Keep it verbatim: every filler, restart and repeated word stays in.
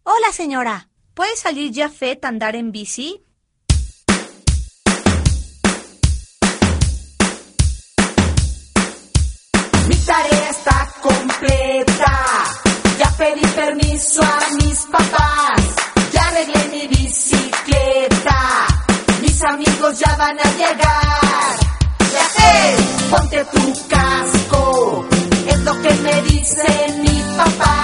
Hola, señora. ¿Puede salir Jafet a andar en bici? Mi tarea está completa. Ya pedí permiso a mis papás. Ya arreglé mi bicicleta. Mis amigos ya van a llegar. Jafet, ponte tu casco. Es lo que me dice mi papá.